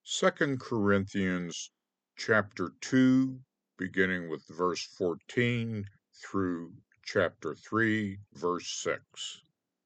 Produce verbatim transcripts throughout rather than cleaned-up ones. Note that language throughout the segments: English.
Second Corinthians chapter two, beginning with verse fourteen through chapter three, verse six.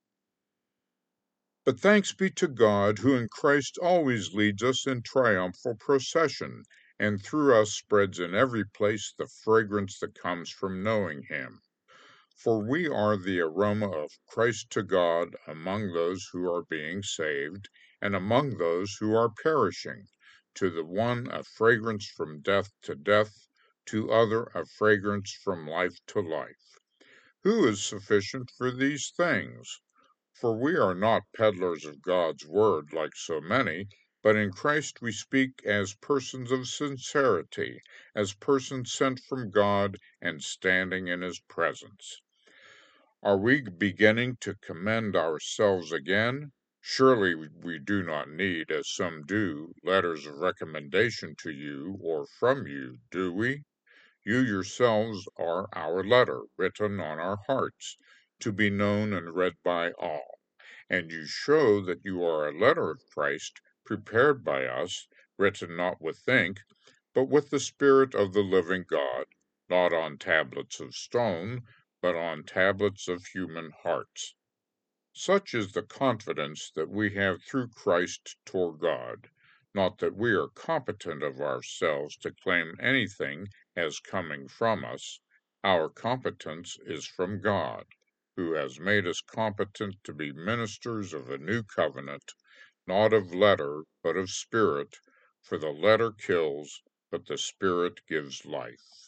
But thanks be to God, who in Christ always leads us in triumphal procession, and through us spreads in every place the fragrance that comes from knowing him. For we are the aroma of Christ to God among those who are being saved, and among those who are perishing. To the one a fragrance from death to death, to other a fragrance from life to life. Who is sufficient for these things? For we are not peddlers of God's word like so many, but in Christ we speak as persons of sincerity, as persons sent from God and standing in his presence. Are we beginning to commend ourselves again? Surely we do not need, as some do, letters of recommendation to you or from you, do we? You yourselves are our letter, written on our hearts, to be known and read by all. And you show that you are a letter of Christ, prepared by us, written not with ink, but with the Spirit of the living God, not on tablets of stone, but on tablets of human hearts. Such is the confidence that we have through Christ toward God, not that we are competent of ourselves to claim anything as coming from us. Our competence is from God, who has made us competent to be ministers of a new covenant, not of letter, but of spirit, for the letter kills, but the Spirit gives life.